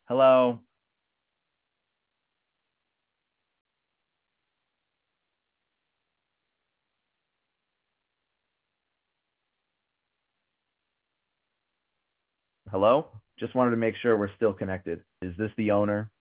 Hello? Hello? Just wanted to make sure we're still connected. Is this the owner?